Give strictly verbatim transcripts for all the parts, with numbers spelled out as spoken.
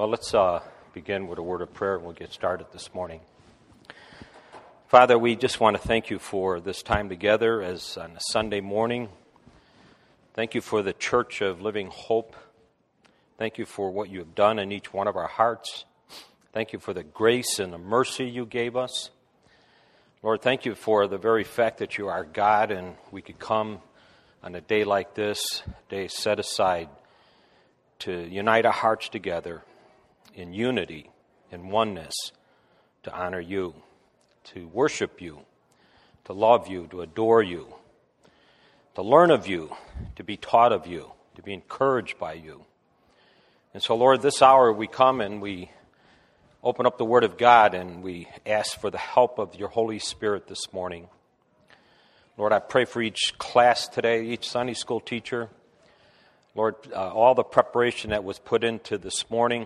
Well, let's uh, begin with a word of prayer and we'll get started this morning. Father, we just want to thank you for this time together as on a Sunday morning. Thank you for the Church of Living Hope. Thank you for what you have done in each one of our hearts. Thank you for the grace and the mercy you gave us. Lord, thank you for the very fact that you are God and we could come on a day like this, a day set aside to unite our hearts together in unity, in oneness, to honor you, to worship you, to love you, to adore you, to learn of you, to be taught of you, to be encouraged by you. And so, Lord, this hour we come and we open up the Word of God and we ask for the help of your Holy Spirit this morning. Lord, I pray for each class today, each Sunday school teacher. Lord, uh, all the preparation that was put into this morning.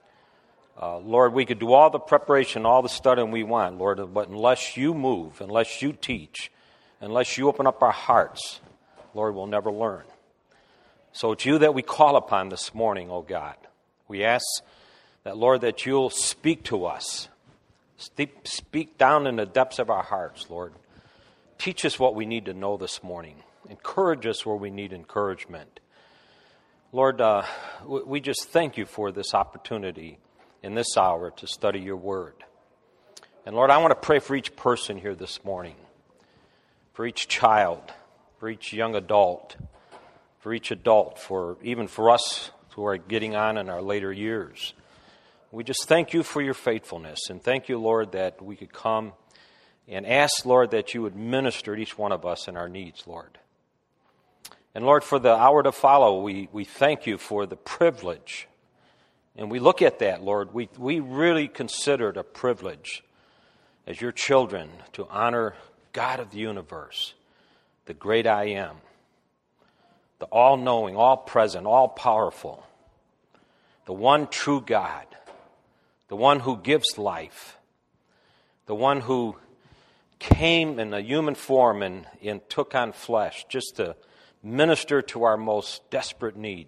Uh, Lord, we could do all the preparation, all the studying we want, Lord, but unless you move, unless you teach, unless you open up our hearts, Lord, we'll never learn. So it's you that we call upon this morning, oh God. We ask that, Lord, that you'll speak to us. Speak, speak down in the depths of our hearts, Lord. Teach us what we need to know this morning. Encourage us where we need encouragement. Lord, uh, we just thank you for this opportunity in this hour to study your word. And Lord, I want to pray for each person here this morning, for each child, for each young adult, for each adult, for even for us who are getting on in our later years. We just thank you for your faithfulness, and thank you, Lord, that we could come and ask, Lord, that you would minister to each one of us in our needs, Lord. And Lord, for the hour to follow, we, we thank you for the privilege. And we look at that, Lord, we, we really consider it a privilege as your children to honor God of the universe, the great I am, the all-knowing, all-present, all-powerful, the one true God, the one who gives life, the one who came in a human form and, and took on flesh just to minister to our most desperate need.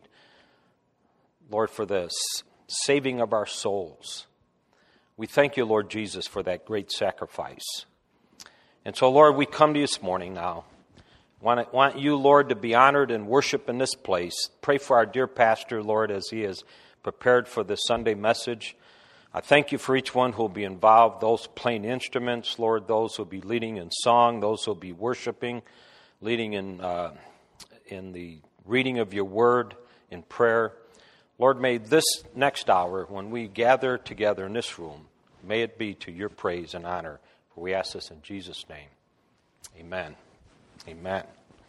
Lord, for the saving of our souls. We thank you, Lord Jesus, for that great sacrifice. And so, Lord, we come to you this morning now. Want, want you, Lord, to be honored and worship in this place. Pray for our dear pastor, Lord, as he is prepared for the Sunday message. I thank you for each one who will be involved, those playing instruments, Lord, those who will be leading in song, those who will be worshiping, leading in uh, in the reading of your word, in prayer. Lord, may this next hour, when we gather together in this room, may it be to your praise and honor. For we ask this in Jesus' name. Amen. Amen.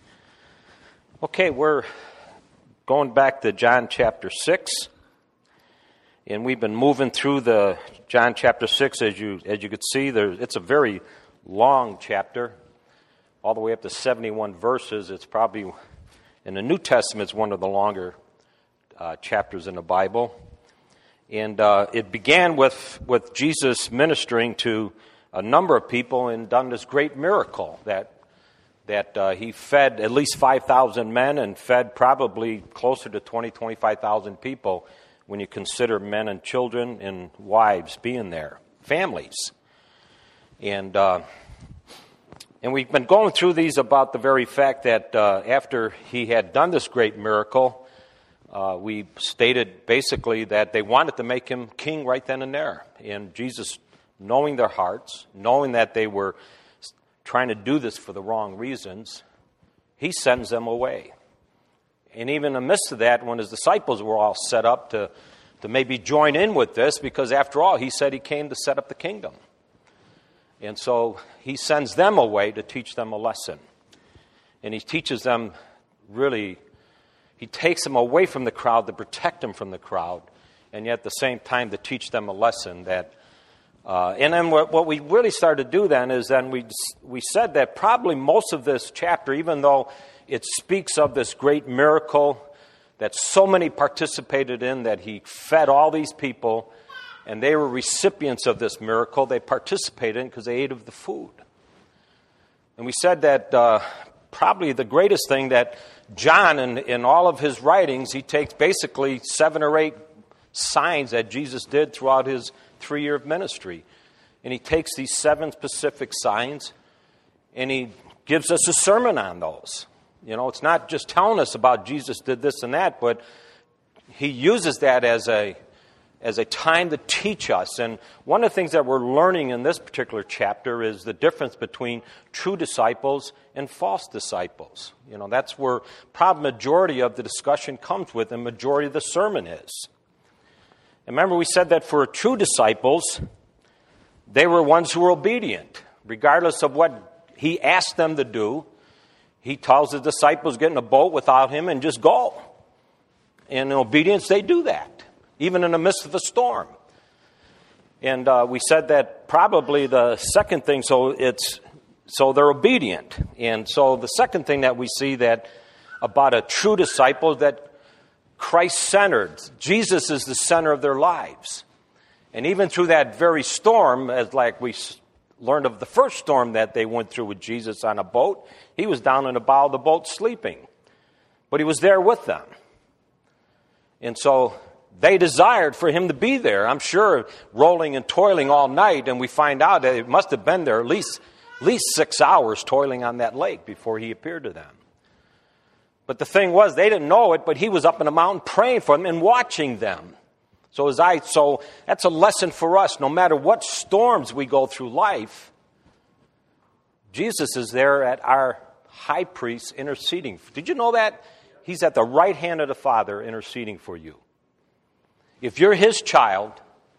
Okay, we're going back to John chapter six. And we've been moving through the John chapter six, as you as you could see. There, it's a very long chapter, all the way up to seventy-one verses. It's probably, in the New Testament, it's one of the longer uh, chapters in the Bible. And uh, it began with, with Jesus ministering to a number of people and done this great miracle that that uh, he fed at least five thousand men and fed probably closer to twenty, twenty-five thousand people when you consider men and children and wives being there, families. And uh, and we've been going through these about the very fact that uh, after he had done this great miracle, uh, we stated basically that they wanted to make him king right then and there. And Jesus, knowing their hearts, knowing that they were trying to do this for the wrong reasons, he sends them away. And even in the midst of that, when his disciples were all set up to, to maybe join in with this, because after all, he said he came to set up the kingdom. And so he sends them away to teach them a lesson. And he teaches them really, he takes them away from the crowd to protect them from the crowd, and yet at the same time to teach them a lesson that Uh, and then what, what we really started to do then is then we we said that probably most of this chapter, even though it speaks of this great miracle that so many participated in, that he fed all these people, and they were recipients of this miracle, they participated in because they ate of the food. And we said that uh, probably the greatest thing that John, in, in all of his writings, he takes basically seven or eight signs that Jesus did throughout his three-year ministry. And he takes these seven specific signs and he gives us a sermon on those. You know, it's not just telling us about Jesus did this and that, but he uses that as a as a time to teach us. And one of the things that we're learning in this particular chapter is the difference between true disciples and false disciples. You know, that's where probably majority of the discussion comes with, and majority of the sermon is. And remember, we said that for true disciples, they were ones who were obedient. Regardless of what he asked them to do, he tells the disciples, get in a boat without him and just go. And in obedience, they do that, even in the midst of a storm. And uh, we said that probably the second thing, so it's so they're obedient. And so the second thing that we see that about a true disciple is that Christ-centered. Jesus is the center of their lives. And even through that very storm, as like we learned of the first storm that they went through with Jesus on a boat, he was down in the bow of the boat sleeping. But he was there with them. And so they desired for him to be there. I'm sure rolling and toiling all night, and we find out that it must have been there at least, at least six hours toiling on that lake before he appeared to them. But the thing was, they didn't know it, but he was up in the mountain praying for them and watching them. So as I, so that's a lesson for us. No matter what storms we go through life, Jesus is there at our high priest interceding. Did you know that? He's at the right hand of the Father interceding for you. If you're his child,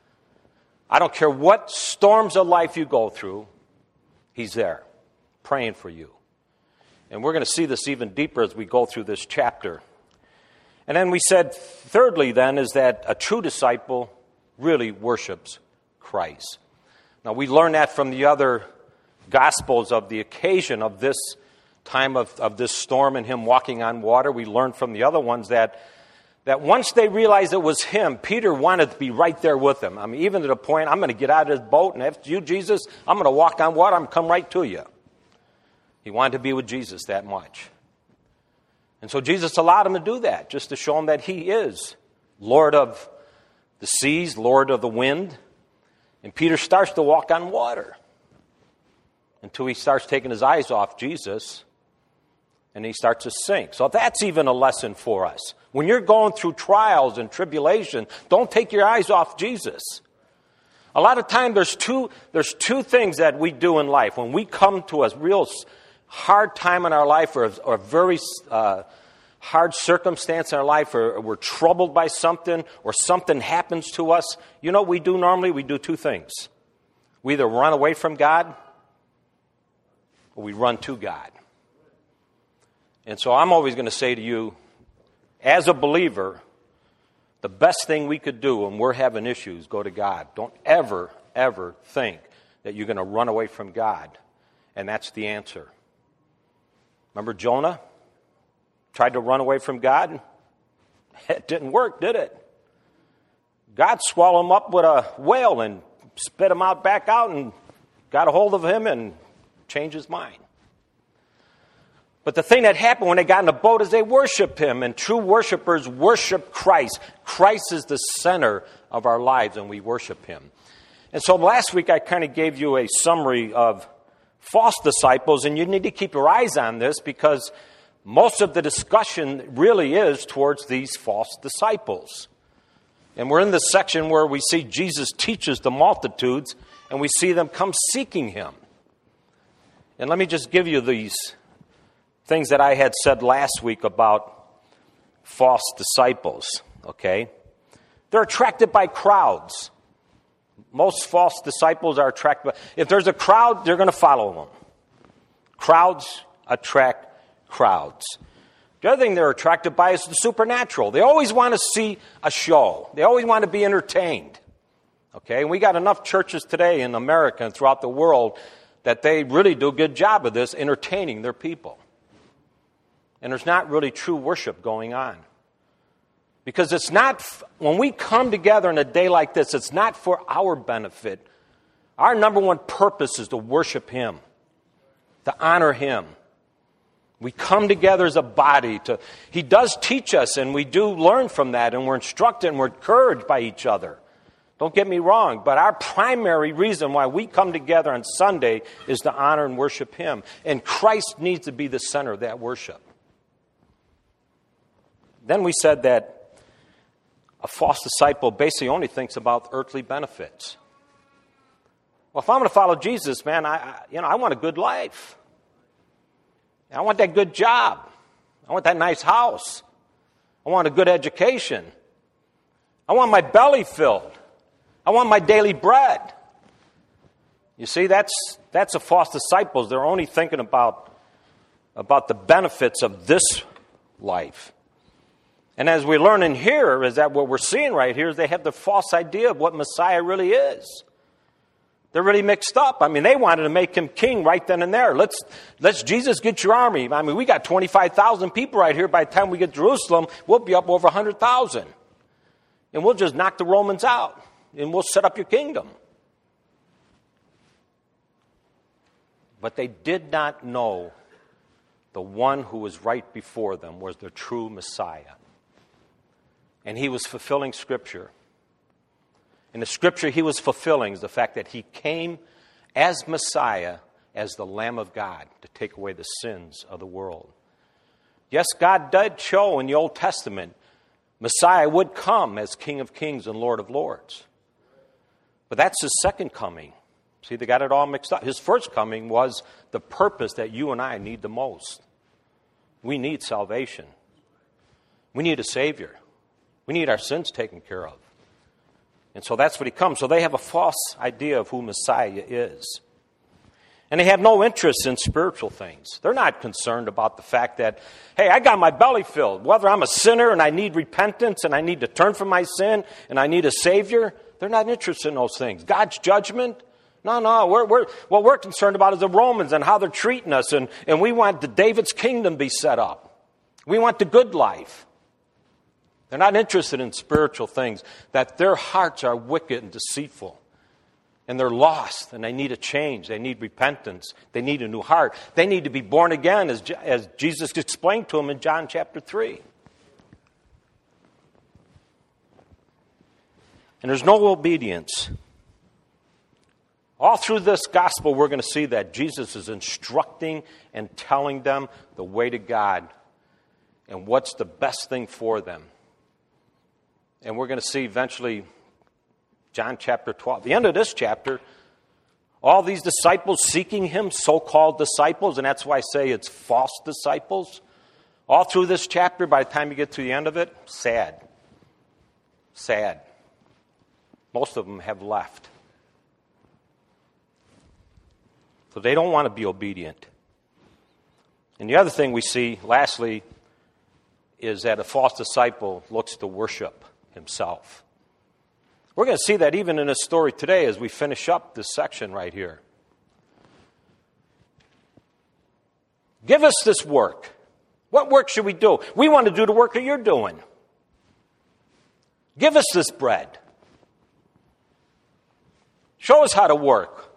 I don't care what storms of life you go through, he's there praying for you. And we're going to see this even deeper as we go through this chapter. And then we said, thirdly then, is that a true disciple really worships Christ. Now, we learn that from the other Gospels of the occasion of this time of, of this storm and him walking on water. We learned from the other ones that, that once they realized it was him, Peter wanted to be right there with him. I mean, even to the point, I'm going to get out of this boat, and after you, Jesus, I'm going to walk on water. I'm going to come right to you. He wanted to be with Jesus that much. And so Jesus allowed him to do that, just to show him that he is Lord of the seas, Lord of the wind. And Peter starts to walk on water until he starts taking his eyes off Jesus and he starts to sink. So that's even a lesson for us. When you're going through trials and tribulation, don't take your eyes off Jesus. A lot of time there's two, there's two things that we do in life. When we come to a real hard time in our life, or a, or a very uh, hard circumstance in our life, or we're troubled by something, or something happens to us, you know what we do normally? We do two things. We either run away from God, or we run to God. And so I'm always going to say to you, as a believer, the best thing we could do when we're having issues, go to God. Don't ever, ever think that you're going to run away from God. And that's the answer. Remember Jonah? Tried to run away from God. It didn't work, did it? God swallowed him up with a whale and spit him out back out and got a hold of him and changed his mind. But the thing that happened when they got in the boat is they worshiped him. And true worshipers worship Christ. Christ is the center of our lives, and we worship him. And so last week I kind of gave you a summary of false disciples, and you need to keep your eyes on this because most of the discussion really is towards these false disciples. And we're in the section where we see Jesus teaches the multitudes, and we see them come seeking him. And let me just give you these things that I had said last week about false disciples, okay? They're attracted by crowds. Most false disciples are attracted by... If there's a crowd, they're going to follow them. Crowds attract crowds. The other thing they're attracted by is the supernatural. They always want to see a show. They always want to be entertained. Okay? And we got enough churches today in America and throughout the world that they really do a good job of this, entertaining their people. And there's not really true worship going on. Because it's not, when we come together in a day like this, it's not for our benefit. Our number one purpose is to worship him, to honor him. We come together as a body. To, he does teach us, and we do learn from that, and we're instructed and we're encouraged by each other. Don't get me wrong, but our primary reason why we come together on Sunday is to honor and worship Him. And Christ needs to be the center of that worship. Then we said that a false disciple basically only thinks about earthly benefits. Well, if I'm going to follow Jesus, man, I, I you know I want a good life. I want that good job. I want that nice house. I want a good education. I want my belly filled. I want my daily bread. You see, that's that's a false disciples. They're only thinking about, about the benefits of this life. And as we learn in here, is that what we're seeing right here is they have the false idea of what Messiah really is. They're really mixed up. I mean, they wanted to make him king right then and there. Let's, let's Jesus, get your army. I mean, we got twenty-five thousand people right here. By the time we get to Jerusalem, we'll be up over one hundred thousand. And we'll just knock the Romans out. And we'll set up your kingdom. But they did not know the one who was right before them was the true Messiah. And he was fulfilling Scripture. And the Scripture he was fulfilling is the fact that he came as Messiah, as the Lamb of God, to take away the sins of the world. Yes, God did show in the Old Testament Messiah would come as King of Kings and Lord of Lords. But that's his second coming. See, they got it all mixed up. His first coming was the purpose that you and I need the most. We need salvation. We need a Savior. We need our sins taken care of. And so that's what he comes. So they have a false idea of who Messiah is. And they have no interest in spiritual things. They're not concerned about the fact that, hey, I got my belly filled. Whether I'm a sinner and I need repentance and I need to turn from my sin and I need a Savior, they're not interested in those things. God's judgment? No, no. We're, we're, what we're concerned about is the Romans and how they're treating us. And, and we want the David's kingdom be set up. We want the good life. They're not interested in spiritual things, that their hearts are wicked and deceitful. And they're lost, and they need a change. They need repentance. They need a new heart. They need to be born again, as, as Jesus explained to them in John chapter three. And there's no obedience. All through this gospel, we're going to see that Jesus is instructing and telling them the way to God and what's the best thing for them. And we're going to see eventually John chapter twelve. The end of this chapter, all these disciples seeking him, so-called disciples, and that's why I say it's false disciples. All through this chapter, by the time you get to the end of it, sad. Sad. Most of them have left. So they don't want to be obedient. And the other thing we see, lastly, is that a false disciple looks to worship himself. We're going to see that even in this story today as we finish up this section right here. Give us this work. What work should we do? We want to do the work that you're doing. Give us this bread. Show us how to work.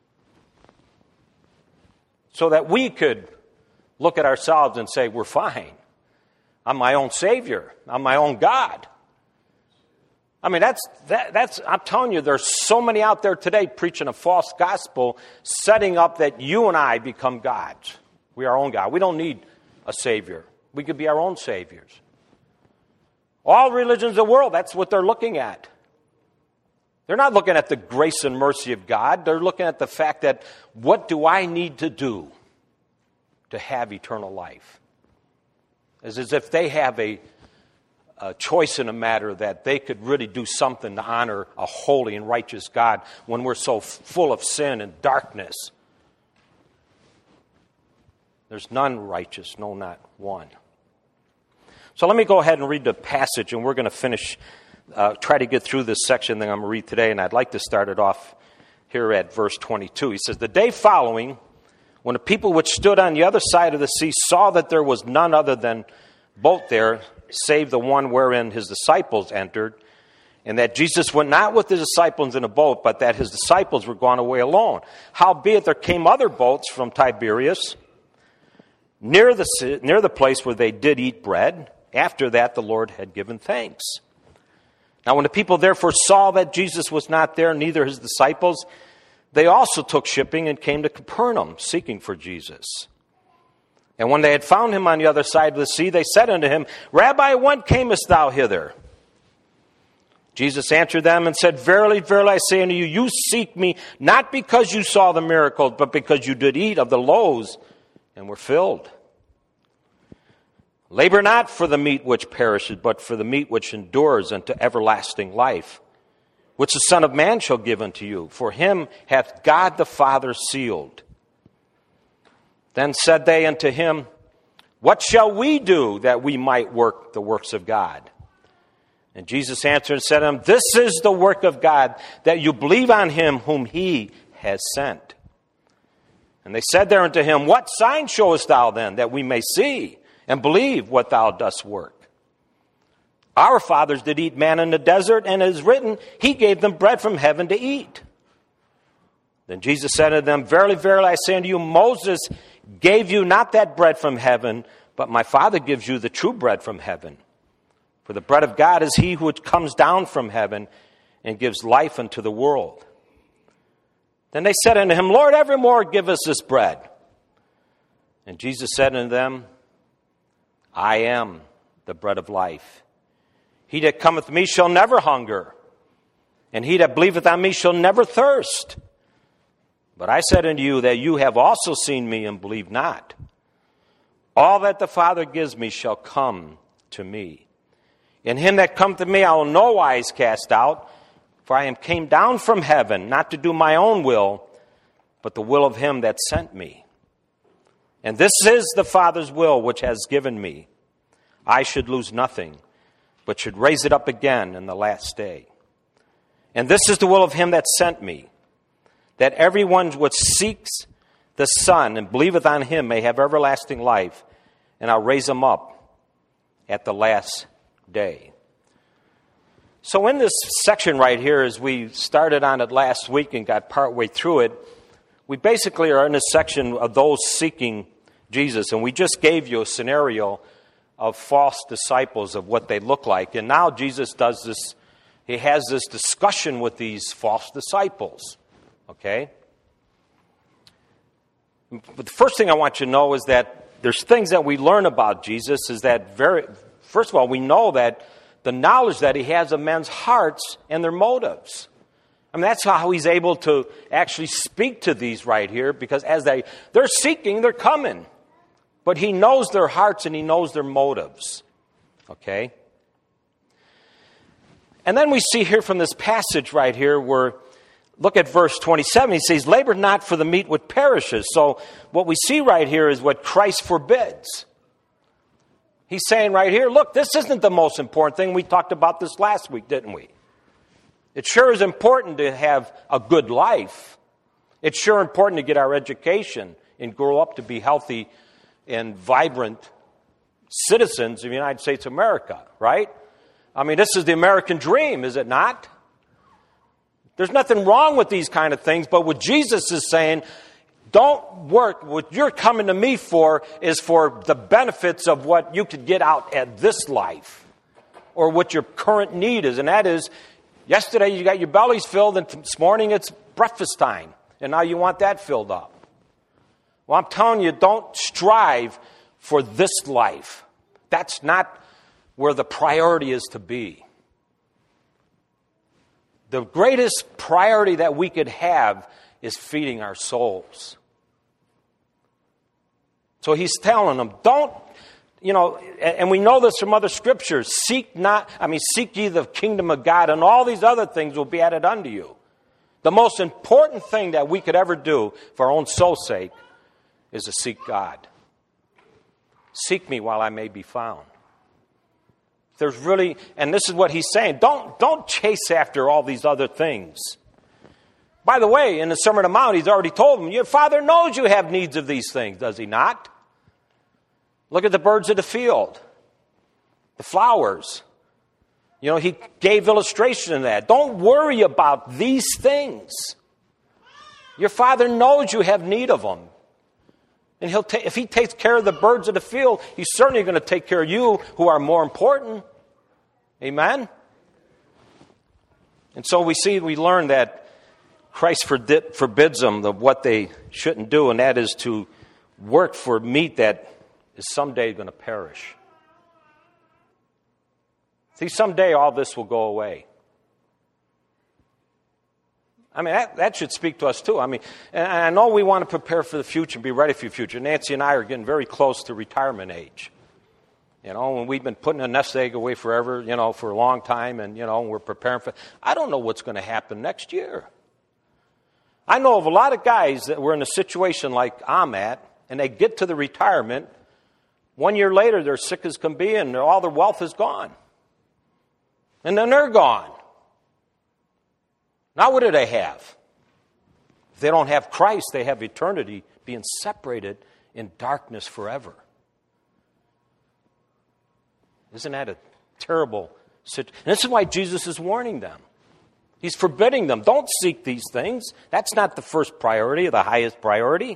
So that we could look at ourselves and say, we're fine. I'm my own Savior. I'm my own God. I mean, that's, that, that's, I'm telling you, there's so many out there today preaching a false gospel, setting up that you and I become gods. We are our own God. We don't need a Savior. We could be our own Saviors. All religions of the world, that's what they're looking at. They're not looking at the grace and mercy of God. They're looking at the fact that, what do I need to do to have eternal life? It's as if they have a A choice in a matter that they could really do something to honor a holy and righteous God when we're so f- full of sin and darkness. There's none righteous, no, not one. So let me go ahead and read the passage, and we're going to finish, uh, try to get through this section that I'm going to read today, and I'd like to start it off here at verse twenty-two. He says, "The day following, when the people which stood on the other side of the sea saw that there was none other than boat there, save the one wherein his disciples entered, and that Jesus went not with his disciples in a boat, but that his disciples were gone away alone. Howbeit there came other boats from Tiberias, near the, near the place where they did eat bread. After that, the Lord had given thanks. Now, when the people therefore saw that Jesus was not there, neither his disciples, they also took shipping and came to Capernaum, seeking for Jesus. And when they had found him on the other side of the sea, they said unto him, Rabbi, when camest thou hither? Jesus answered them and said, Verily, verily, I say unto you, you seek me not because you saw the miracles, but because you did eat of the loaves and were filled. Labor not for the meat which perishes, but for the meat which endures unto everlasting life, which the Son of Man shall give unto you. For him hath God the Father sealed. Then said they unto him, What shall we do that we might work the works of God? And Jesus answered and said to them, This is the work of God, that you believe on him whom he has sent. And they said there unto him, What sign showest thou then, that we may see and believe what thou dost work? Our fathers did eat manna in the desert, and it is written, He gave them bread from heaven to eat. Then Jesus said unto them, Verily, verily, I say unto you, Moses gave you not that bread from heaven, but my Father gives you the true bread from heaven. For the bread of God is he who comes down from heaven and gives life unto the world. Then they said unto him, Lord, evermore give us this bread. And Jesus said unto them, I am the bread of life. He that cometh to me shall never hunger, and he that believeth on me shall never thirst. But I said unto you that you have also seen me and believe not. All that the Father gives me shall come to me. And him that cometh to me I will no wise cast out, for I am came down from heaven, not to do my own will, but the will of him that sent me. And this is the Father's will which has given me. I should lose nothing, but should raise it up again in the last day. And this is the will of him that sent me, that everyone which seeks the Son and believeth on him may have everlasting life, and I'll raise him up at the last day. So in this section right here, as we started on it last week and got partway through it, we basically are in a section of those seeking Jesus, and we just gave you a scenario of false disciples, of what they look like. And now Jesus does this, he has this discussion with these false disciples. Okay? But the first thing I want you to know is that there's things that we learn about Jesus is that very, first of all, we know that the knowledge that he has of men's hearts and their motives. I mean, that's how he's able to actually speak to these right here, because as they, they're seeking, they're coming. But he knows their hearts and he knows their motives. Okay? And then we see here from this passage right here where, look at verse twenty-seven. He says, labor not for the meat which perishes. So what we see right here is what Christ forbids. He's saying right here, look, this isn't the most important thing. We talked about this last week, didn't we? It sure is important to have a good life. It's sure important to get our education and grow up to be healthy and vibrant citizens of the United States of America, right? I mean, this is the American dream, is it not? There's nothing wrong with these kind of things, but what Jesus is saying, don't work. What you're coming to me for is for the benefits of what you could get out at this life, or what your current need is, and that is, yesterday you got your bellies filled, and this morning it's breakfast time, and now you want that filled up. Well, I'm telling you, don't strive for this life. That's not where the priority is to be. The greatest priority that we could have is feeding our souls. So he's telling them, don't, you know, and we know this from other scriptures, seek not, I mean, seek ye the kingdom of God, and all these other things will be added unto you. The most important thing that we could ever do for our own soul's sake is to seek God. Seek me while I may be found. There's really, and this is what he's saying, don't, don't chase after all these other things. By the way, in the Sermon on the Mount, he's already told them, your Father knows you have needs of these things, does he not? Look at the birds of the field, the flowers. You know, he gave illustration of that. Don't worry about these things. Your Father knows you have need of them. And he'll ta- if he takes care of the birds of the field, he's certainly going to take care of you who are more important. Amen? And so we see, we learn that Christ forbids them of what they shouldn't do, and that is to work for meat that is someday going to perish. See, someday all this will go away. I mean, that, that should speak to us too. I mean, and I know we want to prepare for the future and be ready for the future. Nancy and I are getting very close to retirement age. You know, and we've been putting a nest egg away forever, you know, for a long time, and, you know, we're preparing for... I don't know what's going to happen next year. I know of a lot of guys that were in a situation like I'm at, and they get to the retirement, one year later they're sick as can be, and all their wealth is gone. And then they're gone. Now what do they have? If they don't have Christ, they have eternity being separated in darkness forever. Isn't that a terrible situation? And this is why Jesus is warning them. He's forbidding them. Don't seek these things. That's not the first priority or the highest priority.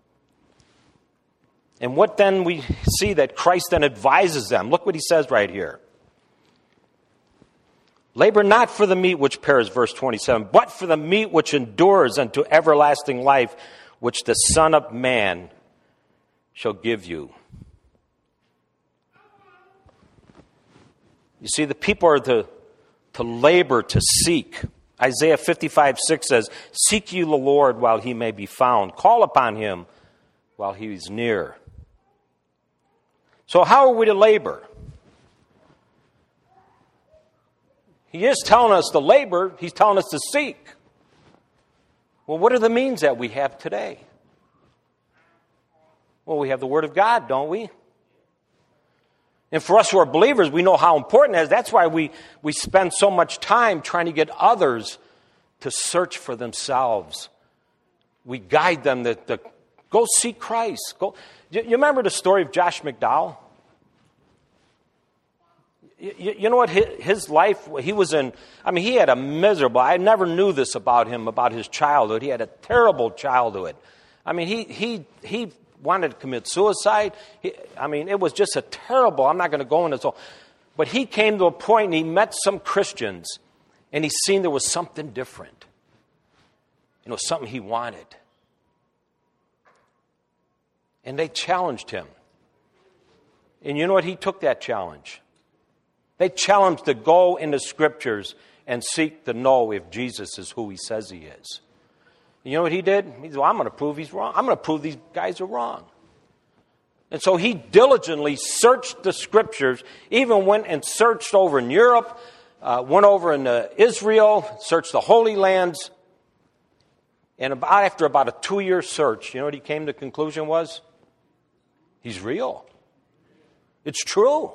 And what then we see that Christ then advises them. Look what he says right here. Labor not for the meat which perishes, verse twenty-seven, but for the meat which endures unto everlasting life, which the Son of Man shall give you. You see, the people are to, to labor, to seek. Isaiah fifty-five six says, seek ye the Lord while he may be found. Call upon him while he is near. So how are we to labor? He is telling us to labor. He's telling us to seek. Well, what are the means that we have today? Well, we have the Word of God, don't we? And for us who are believers, we know how important it is. That's why we, we spend so much time trying to get others to search for themselves. We guide them to, to go seek Christ. Go. You, you remember the story of Josh McDowell? You, you know what? His, his life, he was in, I mean, he had a miserable, I never knew this about him, about his childhood. He had a terrible childhood. I mean, he he he wanted to commit suicide. He, I mean, it was just a terrible, I'm not going to go into this all. But he came to a point and he met some Christians and he seen there was something different. You know, something he wanted. And they challenged him. And you know what? He took that challenge. They challenged to go into Scriptures and seek to know if Jesus is who he says he is. And you know what he did? He said, well, I'm going to prove he's wrong. I'm going to prove these guys are wrong. And so he diligently searched the Scriptures, even went and searched over in Europe, uh, went over in uh, Israel, searched the Holy Lands. And about after about a two-year search, you know what he came to the conclusion was? He's real. It's true.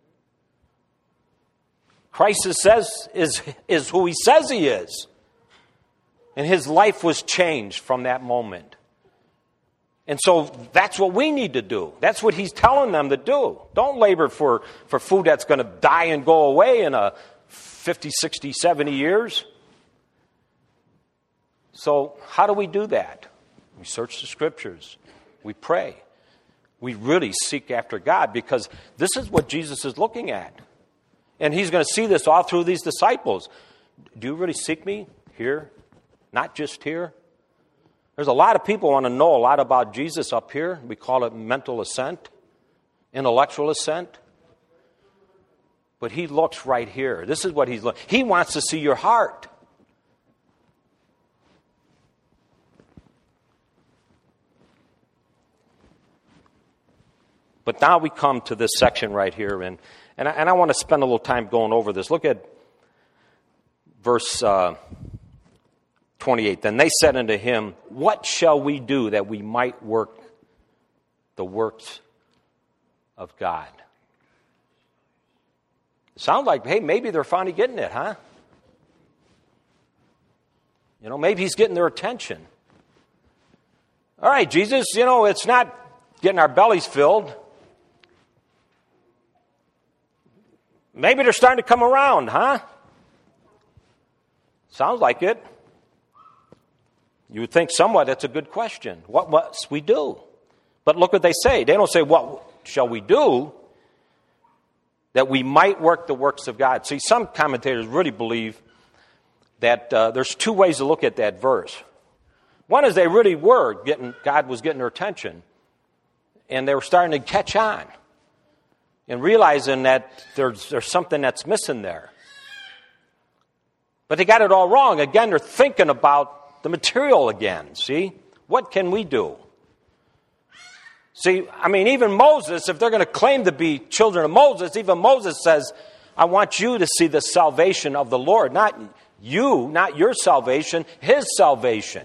Christ says is, is who he says he is. And his life was changed from that moment. And so that's what we need to do. That's what he's telling them to do. Don't labor for, for food that's going to die and go away in a fifty, sixty, seventy years. So how do we do that? We search the Scriptures. We pray. We really seek after God because this is what Jesus is looking at. And he's going to see this all through these disciples. Do you really seek me here? Not just here? There's a lot of people who want to know a lot about Jesus up here. We call it mental assent, intellectual assent. But he looks right here. This is what he's looking. He wants to see your heart. But now we come to this section right here, and And I, and I want to spend a little time going over this. Look at verse uh, twenty-eight. Then they said unto him, what shall we do that we might work the works of God? Sounds like, hey, maybe they're finally getting it, huh? You know, maybe he's getting their attention. All right, Jesus, you know, it's not getting our bellies filled. Maybe they're starting to come around, huh? Sounds like it. You would think somewhat that's a good question. What must we do? But look what they say. They don't say, what shall we do that we might work the works of God? See, some commentators really believe that uh, there's two ways to look at that verse. One is they really were getting, God was getting their attention, and they were starting to catch on and realizing that there's, there's something that's missing there. But they got it all wrong. Again, they're thinking about the material again, see? What can we do? See, I mean, even Moses, if they're going to claim to be children of Moses, even Moses says, I want you to see the salvation of the Lord. Not you, not your salvation, his salvation.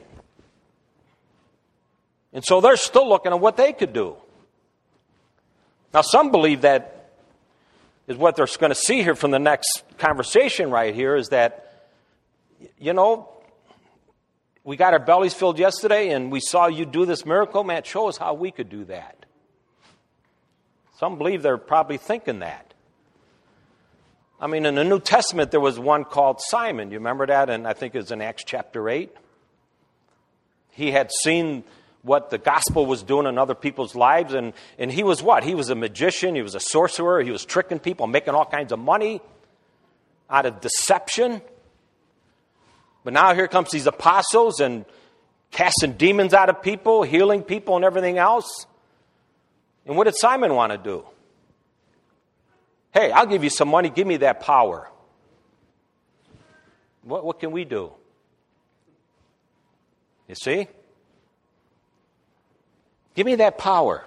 And so they're still looking at what they could do. Now, some believe that is what they're going to see here from the next conversation right here is that, you know, we got our bellies filled yesterday and we saw you do this miracle. Man, show us how we could do that. Some believe they're probably thinking that. I mean, in the New Testament, there was one called Simon. You remember that? And I think it was in Acts chapter eight. He had seen what the gospel was doing in other people's lives. And, and he was what? He was a magician. He was a sorcerer. He was tricking people, making all kinds of money out of deception. But now here comes these apostles and casting demons out of people, healing people and everything else. And what did Simon want to do? Hey, I'll give you some money. Give me that power. What, what can we do? You see? Give me that power.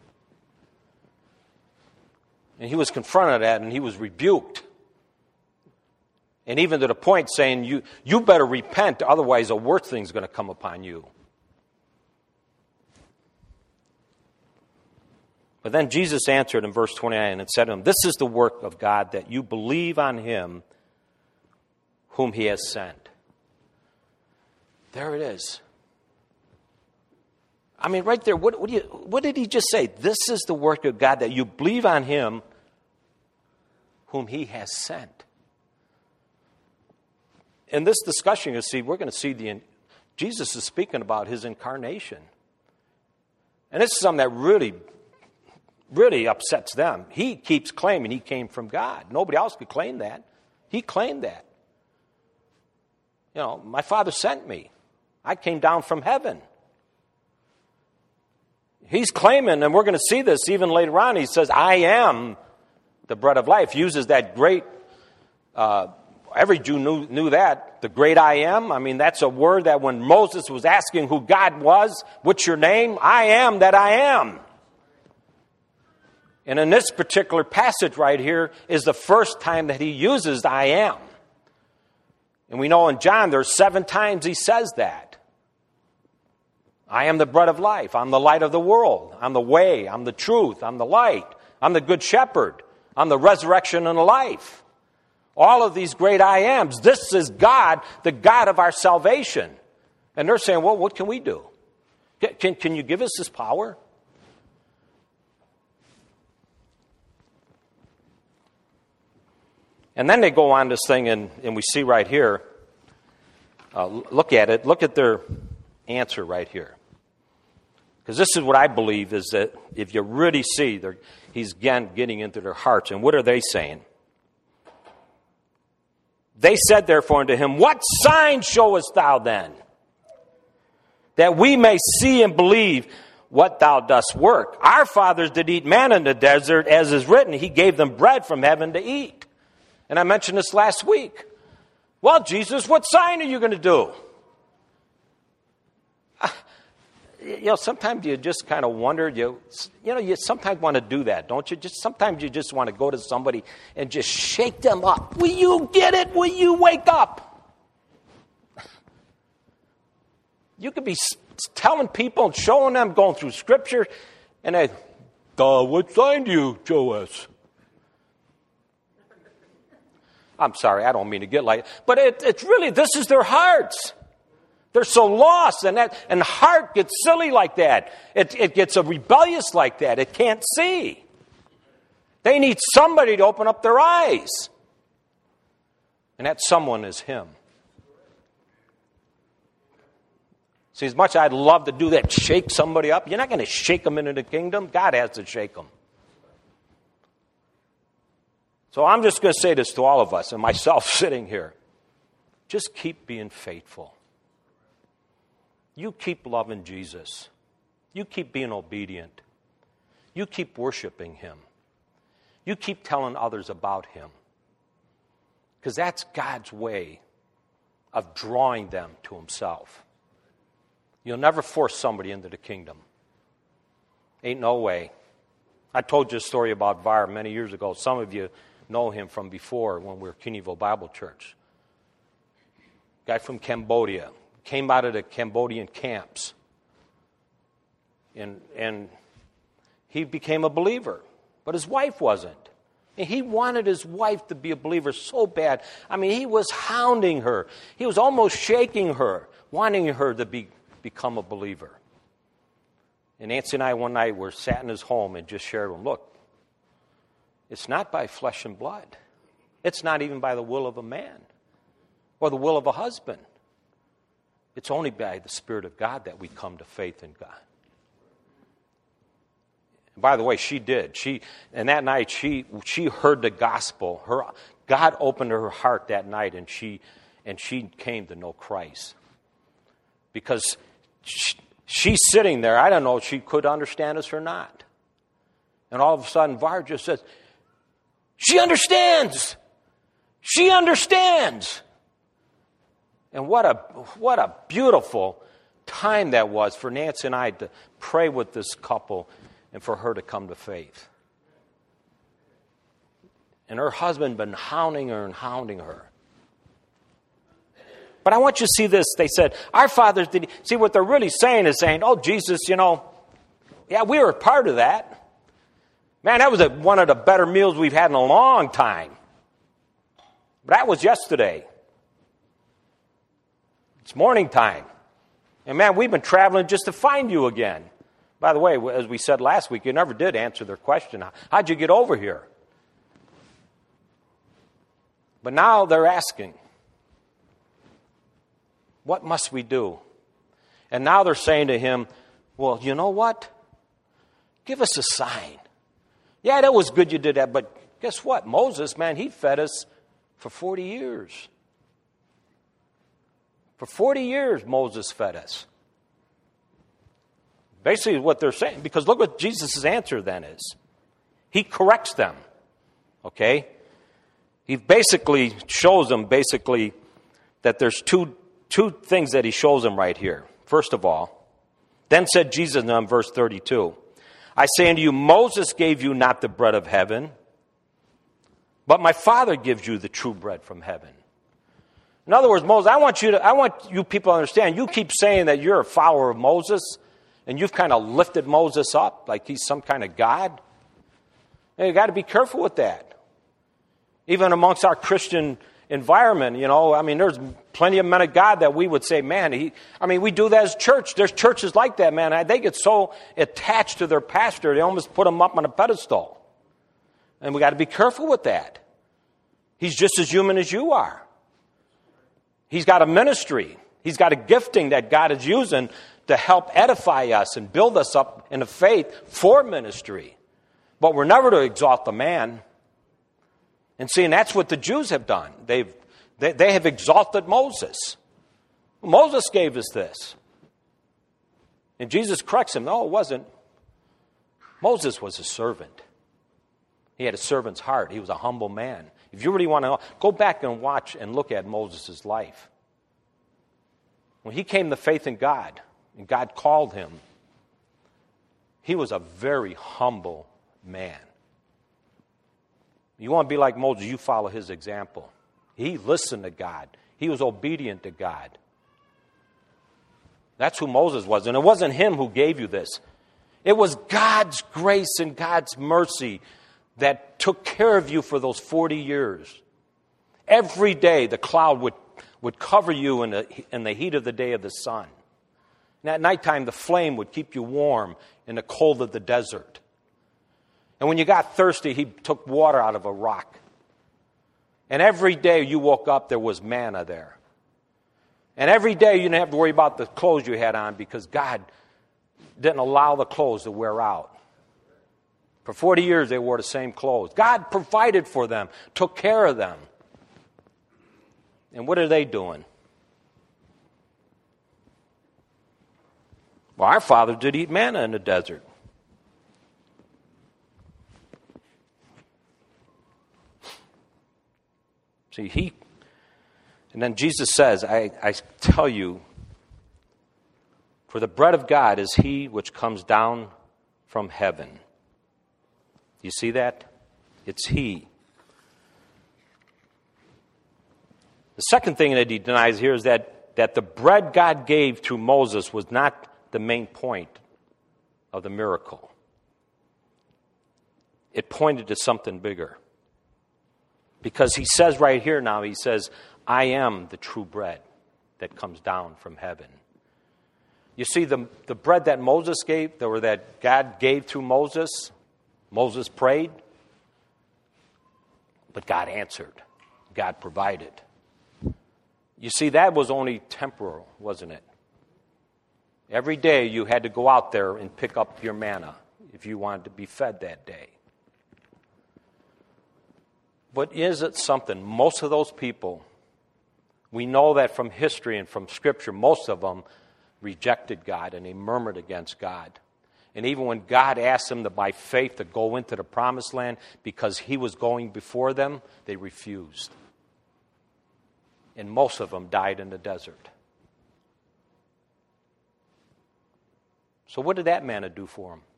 And he was confronted at that and he was rebuked. And even to the point saying, you, you better repent, otherwise a worse thing's going to come upon you. But then Jesus answered in verse twenty-nine and said to him, this is the work of God, that you believe on him whom he has sent. There it is. I mean, right there, what, what, do you, what did he just say? This is the work of God, that you believe on him whom he has sent. In this discussion, you see, we're going to see the Jesus is speaking about his incarnation. And this is something that really, really upsets them. He keeps claiming he came from God. Nobody else could claim that. He claimed that. You know, my Father sent me. I came down from heaven. He's claiming, and we're going to see this even later on, he says, I am the bread of life. He uses that great, uh, every Jew knew, knew that, the great I am. I mean, that's a word that when Moses was asking who God was, what's your name? I am that I am. And in this particular passage right here is the first time that he uses I am. And we know in John there's seven times he says that. I am the bread of life. I'm the light of the world. I'm the way. I'm the truth. I'm the light. I'm the good shepherd. I'm the resurrection and the life. All of these great I ams. This is God, the God of our salvation. And they're saying, well, what can we do? Can, can you give us this power? And then they go on this thing, and, and we see right here, uh, look at it, look at their answer right here. Because this is what I believe is that if you really see, he's again getting into their hearts. And what are they saying? They said therefore unto him, what sign showest thou then, that we may see and believe what thou dost work? Our fathers did eat manna in the desert, as is written, he gave them bread from heaven to eat. And I mentioned this last week. Well, Jesus, what sign are you going to do? You know, sometimes you just kind of wonder, you, you know, you sometimes want to do that, don't you? Just sometimes you just want to go to somebody and just shake them up. Will you get it? Will you wake up? You could be telling people and showing them, going through Scripture, and they, God, what sign do you show us? I'm sorry, I don't mean to get like, but it, it's really, this is their hearts. They're so lost, and that and heart gets silly like that. It, it gets a rebellious like that. It can't see. They need somebody to open up their eyes. And that someone is him. See, as much as I'd love to do that, shake somebody up, you're not going to shake them into the kingdom. God has to shake them. So I'm just going to say this to all of us, and myself sitting here. Just keep being faithful. You keep loving Jesus. You keep being obedient. You keep worshiping Him. You keep telling others about Him. Because that's God's way of drawing them to Himself. You'll never force somebody into the kingdom. Ain't no way. I told you a story about Var many years ago. Some of you know him from before when we were Kinneyville Bible Church. Guy from Cambodia. Came out of the Cambodian camps. And, and he became a believer. But his wife wasn't. And he wanted his wife to be a believer so bad. I mean, he was hounding her. He was almost shaking her, wanting her to be, become a believer. And Nancy and I one night were sat in his home and just shared with him, look, it's not by flesh and blood. It's not even by the will of a man or the will of a husband. It's only by the Spirit of God that we come to faith in God. And by the way, she did. She and that night she she heard the gospel. Her God opened her heart that night, and she and she came to know Christ. Because she, she's sitting there. I don't know if she could understand us or not. And all of a sudden, Var just says, "She understands. She understands." And what a what a beautiful time that was for Nancy and I to pray with this couple and for her to come to faith. And her husband been hounding her and hounding her. But I want you to see this. They said, our fathers did. See, what they're really saying is saying, oh, Jesus, you know, yeah, we were a part of that. Man, that was a, one of the better meals we've had in a long time. But that was yesterday. It's morning time. And man, we've been traveling just to find you again. By the way, as we said last week, you never did answer their question. How'd you get over here? But now they're asking, what must we do? And now they're saying to him, well, you know what? Give us a sign. Yeah, that was good you did that, but guess what? Moses, man, he fed us for forty years. For forty years, Moses fed us. Basically what they're saying, because look what Jesus' answer then is. He corrects them, okay? He basically shows them basically that there's two, two things that he shows them right here. First of all, then said Jesus in verse thirty-two, I say unto you, Moses gave you not the bread of heaven, but my Father gives you the true bread from heaven. In other words, Moses, I want you to, I want you people to understand, you keep saying that you're a follower of Moses, and you've kind of lifted Moses up like he's some kind of God. And you've got to be careful with that. Even amongst our Christian environment, you know, I mean, there's plenty of men of God that we would say, man, he, I mean, we do that as church. There's churches like that, man. They get so attached to their pastor, they almost put him up on a pedestal. And we got to be careful with that. He's just as human as you are. He's got a ministry. He's got a gifting that God is using to help edify us and build us up in the faith for ministry. But we're never to exalt the man. And see, and that's what the Jews have done. They've, they, they have exalted Moses. Moses gave us this. And Jesus corrects him. No, it wasn't. Moses was a servant. He had a servant's heart. He was a humble man. If you really want to know, go back and watch and look at Moses' life. When he came to faith in God, and God called him, he was a very humble man. You want to be like Moses, you follow his example. He listened to God. He was obedient to God. That's who Moses was. And it wasn't him who gave you this. It was God's grace and God's mercy that took care of you for those forty years. Every day the cloud would, would cover you in the, in the heat of the day of the sun. And at nighttime the flame would keep you warm in the cold of the desert. And when you got thirsty, he took water out of a rock. And every day you woke up, there was manna there. And every day you didn't have to worry about the clothes you had on because God didn't allow the clothes to wear out. For forty years they wore the same clothes. God provided for them, took care of them. And what are they doing? Well, our father did eat manna in the desert. See, he, and then Jesus says, I, I tell you, for the bread of God is he which comes down from heaven. You see that? It's he. The second thing that he denies here is that, that the bread God gave through Moses was not the main point of the miracle. It pointed to something bigger. Because he says right here now, he says, I am the true bread that comes down from heaven. You see, the, the bread that Moses gave, or that God gave through Moses, Moses prayed, but God answered. God provided. You see, that was only temporal, wasn't it? Every day you had to go out there and pick up your manna if you wanted to be fed that day. But is it something? Most of those people, we know that from history and from Scripture, most of them rejected God and they murmured against God. And even when God asked them to, by faith, to go into the promised land because he was going before them, they refused. And most of them died in the desert. So what did that manna do for them?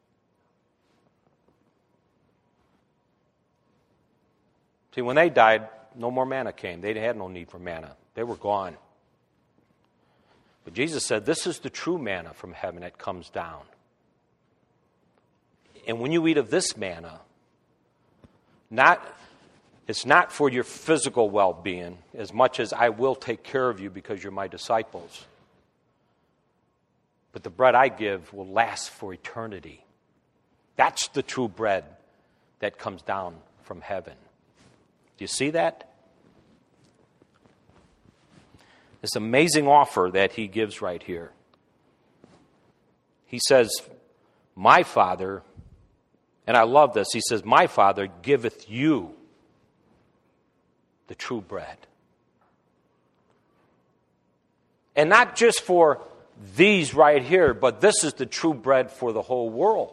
See, when they died, no more manna came. They had no need for manna. They were gone. But Jesus said, this is the true manna from heaven that comes down. And when you eat of this manna, not, it's not for your physical well-being as much as I will take care of you because you're my disciples. But the bread I give will last for eternity. That's the true bread that comes down from heaven. Do you see that? This amazing offer that he gives right here. He says, my Father, and I love this, he says, my Father giveth you the true bread. And not just for these right here, but this is the true bread for the whole world.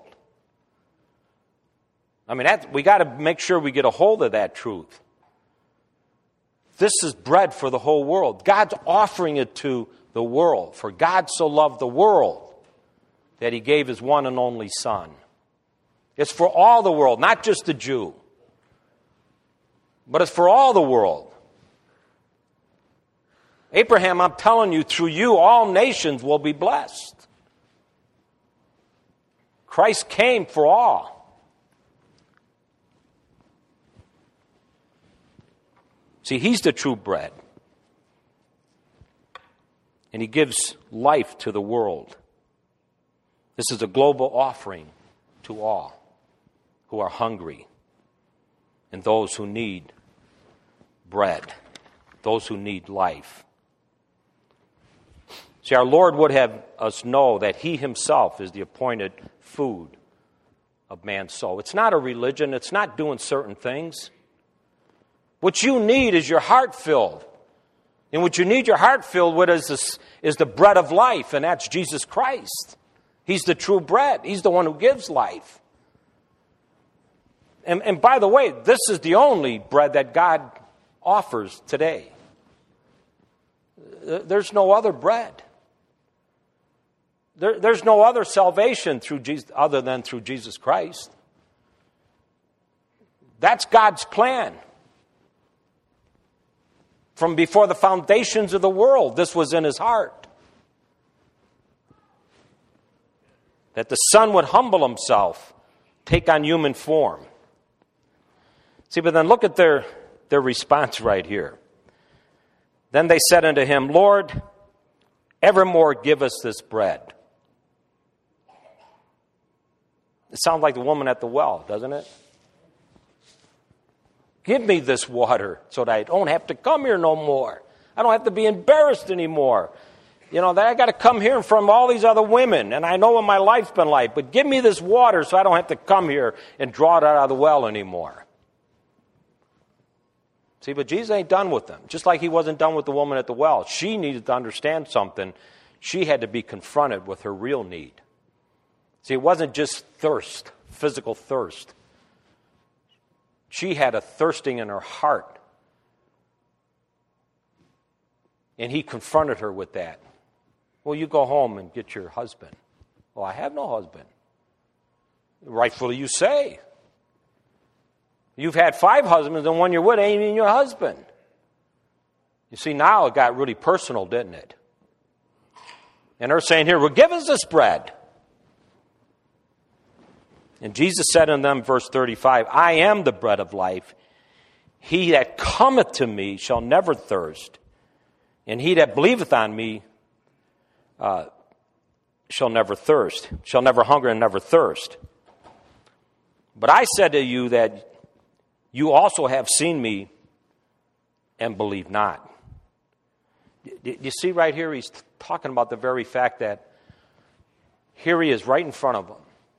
I mean, that, we got to make sure we get a hold of that truth. This is bread for the whole world. God's offering it to the world. For God so loved the world that he gave his one and only Son. It's for all the world, not just the Jew. But it's for all the world. Abraham, I'm telling you, through you all nations will be blessed. Christ came for all. See, he's the true bread. And he gives life to the world. This is a global offering to all who are hungry and those who need bread, those who need life. See, our Lord would have us know that he himself is the appointed food of man's soul. It's not a religion. It's not doing certain things. What you need is your heart filled. And what you need your heart filled with is, this, is the bread of life, and that's Jesus Christ. He's the true bread. He's the one who gives life. And, and by the way, this is the only bread that God offers today. There's no other bread. There, there's no other salvation through Jesus, other than through Jesus Christ. That's God's plan. From before the foundations of the world, this was in his heart. That the Son would humble himself, take on human form. See, but then look at their, their response right here. Then they said unto him, Lord, evermore give us this bread. It sounds like the woman at the well, doesn't it? Give me this water so that I don't have to come here no more. I don't have to be embarrassed anymore. You know, that I got to come here from all these other women, and I know what my life's been like, but give me this water so I don't have to come here and draw it out of the well anymore. See, but Jesus ain't done with them. Just like he wasn't done with the woman at the well. She needed to understand something. She had to be confronted with her real need. See, it wasn't just thirst, physical thirst. She had a thirsting in her heart. And he confronted her with that. Well, you go home and get your husband. Well, I have no husband. Rightfully you say. You've had five husbands, and one you're with ain't even your husband. You see, now it got really personal, didn't it? And her saying here, well, give us this bread. And Jesus said unto them, verse thirty-five, I am the bread of life. He that cometh to me shall never thirst, and he that believeth on me uh, shall never thirst, shall never hunger and never thirst. But I said to you that you also have seen me and believe not. You see right here, he's talking about the very fact that here he is right in front of them.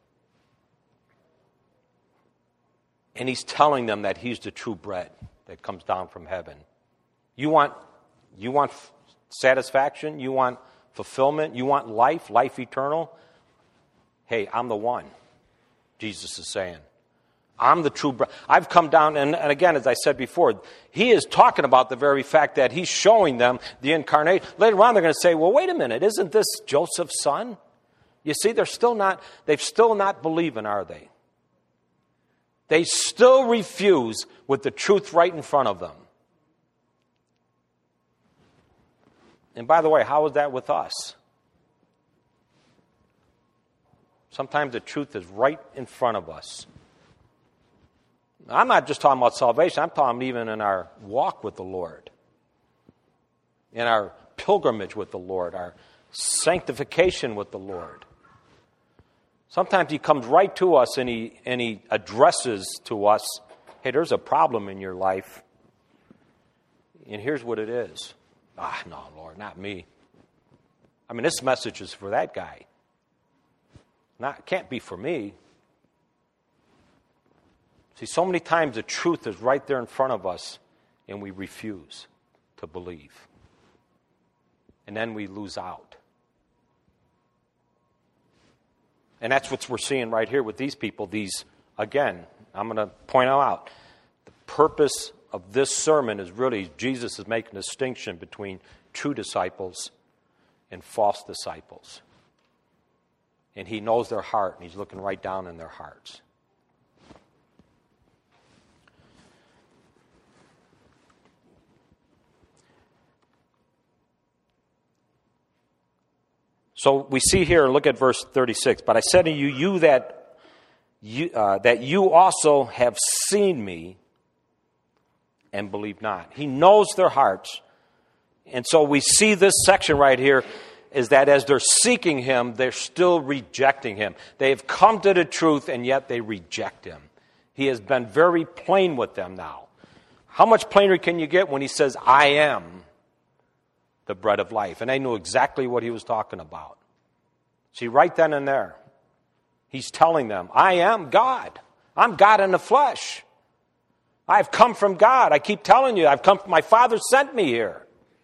And he's telling them that he's the true bread that comes down from heaven. You want, you want satisfaction? You want fulfillment? You want life, life eternal? Hey, I'm the one, Jesus is saying. I'm the true bread. I've come down, and, and again, as I said before, he is talking about the very fact that he's showing them the incarnation. Later on, they're going to say, well, wait a minute, isn't this Joseph's son? You see, they're still not, they've still not believing, are they? They still refuse with the truth right in front of them. And by the way, how is that with us? Sometimes the truth is right in front of us. I'm not just talking about salvation. I'm talking even in our walk with the Lord, in our pilgrimage with the Lord, our sanctification with the Lord. Sometimes he comes right to us and he and he addresses to us, hey, there's a problem in your life. And here's what it is. Ah, no, Lord, not me. I mean, this message is for that guy. Not, it can't be for me. See, so many times the truth is right there in front of us and we refuse to believe. And then we lose out. And that's what we're seeing right here with these people. These, again, I'm going to point them out. The purpose of this sermon is really Jesus is making a distinction between true disciples and false disciples. And he knows their heart, and he's looking right down in their hearts. So we see here, look at verse thirty-six. But I said to you, you that you uh, that you also have seen me and believe not. He knows their hearts. And so we see this section right here is that as they're seeking him, they're still rejecting him. They've come to the truth, and yet they reject him. He has been very plain with them now. How much plainer can you get when he says, I am the bread of life? And they knew exactly what he was talking about. See, right then and there, he's telling them, I am God. I'm God in the flesh. I've come from God. I keep telling you, I've come. My Father sent me here.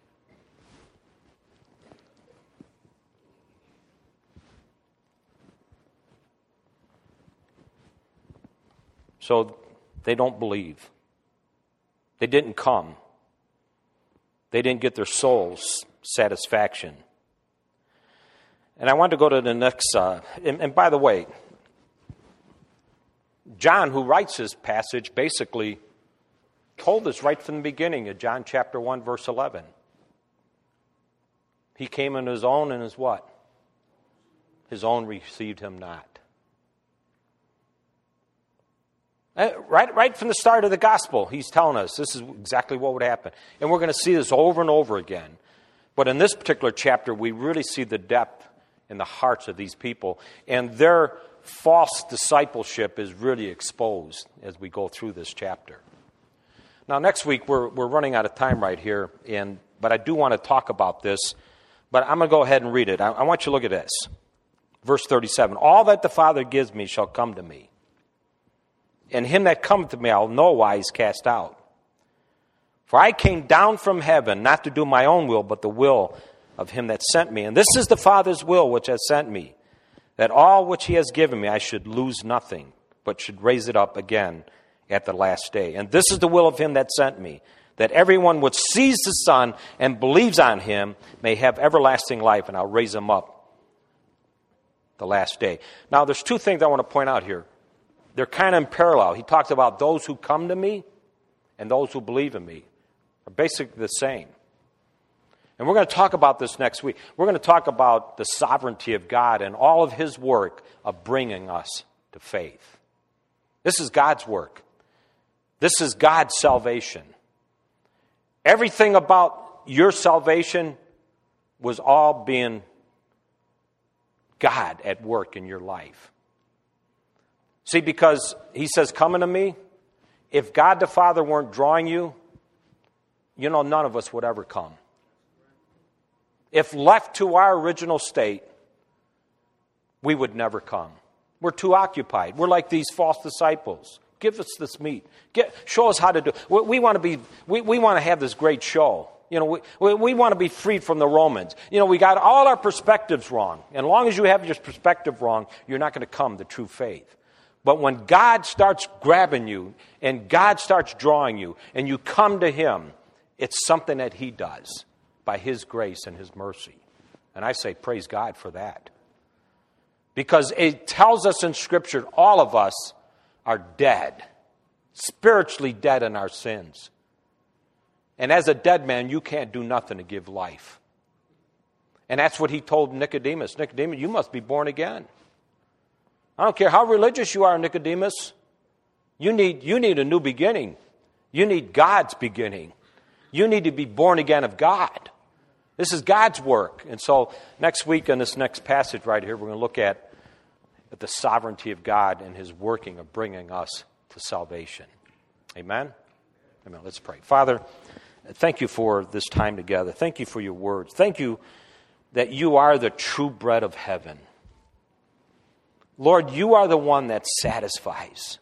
So they don't believe. They didn't come. They didn't get their soul's satisfaction. And I want to go to the next, uh, and, and by the way, John, who writes this passage, basically told us right from the beginning of John chapter one, verse eleven. He came in his own, and his what? His own received him not. Right, right from the start of the gospel, he's telling us this is exactly what would happen. And we're going to see this over and over again. But in this particular chapter, we really see the depth in the hearts of these people. And their false discipleship is really exposed as we go through this chapter. Now, next week, we're, we're running out of time right here. And but I do want to talk about this. But I'm going to go ahead and read it. I, I want you to look at this. Verse thirty-seven. All that the Father gives me shall come to me. And him that cometh to me I'll no wise cast out. For I came down from heaven, not to do my own will, but the will of him that sent me. And this is the Father's will which has sent me, that all which he has given me I should lose nothing, but should raise it up again at the last day. And this is the will of him that sent me, that everyone which sees the Son and believes on him may have everlasting life, and I'll raise him up the last day. Now, there's two things I want to point out here. They're kind of in parallel. He talks about those who come to me and those who believe in me are basically the same. And we're going to talk about this next week. We're going to talk about the sovereignty of God and all of his work of bringing us to faith. This is God's work. This is God's salvation. Everything about your salvation was all being God at work in your life. See, because he says, come unto me. If God the Father weren't drawing you, you know, none of us would ever come. If left to our original state, we would never come. We're too occupied. We're like these false disciples. Give us this meat. Get, show us how to do it. We, we want to be. We, we want to have this great show. You know, we, we, we want to be freed from the Romans. You know, we got all our perspectives wrong. And as long as you have your perspective wrong, you're not going to come to true faith. But when God starts grabbing you and God starts drawing you and you come to him, it's something that he does by his grace and his mercy. And I say, praise God for that. Because it tells us in Scripture, all of us are dead, spiritually dead in our sins. And as a dead man, you can't do nothing to give life. And that's what he told Nicodemus. Nicodemus, you must be born again. I don't care how religious you are, Nicodemus. You need, you need a new beginning. You need God's beginning. You need to be born again of God. This is God's work. And so next week in this next passage right here, we're going to look at, at the sovereignty of God and his working of bringing us to salvation. Amen? Amen. Let's pray. Father, thank you for this time together. Thank you for your words. Thank you that you are the true bread of heaven. Lord, you are the one that satisfies.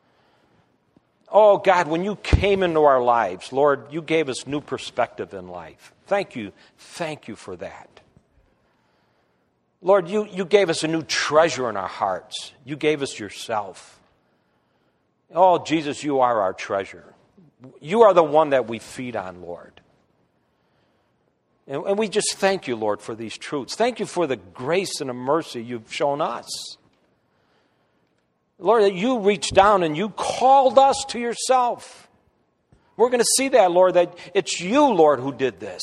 Oh, God, when you came into our lives, Lord, you gave us new perspective in life. Thank you. Thank you for that. Lord, you, you gave us a new treasure in our hearts. You gave us yourself. Oh, Jesus, you are our treasure. You are the one that we feed on, Lord. And, and we just thank you, Lord, for these truths. Thank you for the grace and the mercy you've shown us. Lord, that you reached down and you called us to yourself. We're going to see that, Lord, that it's you, Lord, who did this.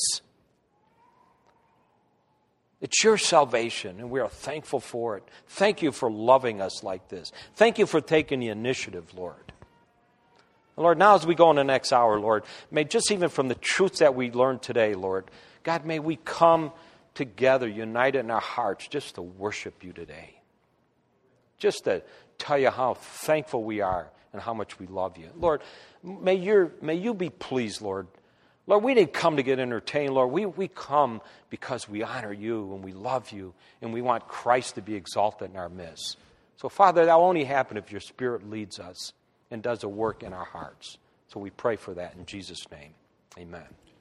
It's your salvation, and we are thankful for it. Thank you for loving us like this. Thank you for taking the initiative, Lord. Lord, now as we go in the next hour, Lord, may just even from the truths that we learned today, Lord, God, may we come together, united in our hearts, just to worship you today. Just to tell you how thankful we are and how much we love you. Lord, may your may you be pleased, Lord. Lord, we didn't come to get entertained, Lord. We, we come because we honor you and we love you and we want Christ to be exalted in our midst. So, Father, that will only happen if your Spirit leads us and does a work in our hearts. So we pray for that in Jesus' name. Amen.